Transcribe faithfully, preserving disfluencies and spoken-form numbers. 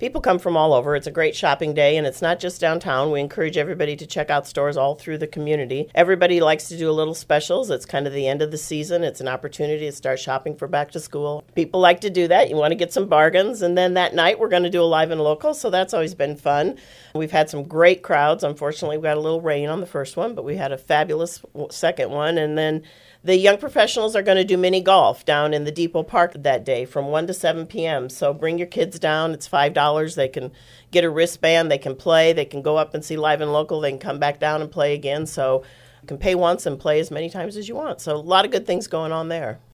people come from all over. It's a great shopping day, and it's not just downtown. We encourage everybody to check out stores all through the community. Everybody likes to do a little specials. It's kind of the end of the season. It's an opportunity to start shopping for back to school. People like to do that. You want to get some bargains, and then that night we're going to do a live and local, so that's always been fun. We've had some great crowds. Unfortunately, we got a little rain on the first one, but we had a fabulous second one, and then the young professionals are going to do mini golf down in the Depot Park that day from one to seven p.m. So bring your kids down. It's five dollars. They can get a wristband. They can play. They can go up and see live and local. They can come back down and play again. So you can pay once and play as many times as you want. So a lot of good things going on there.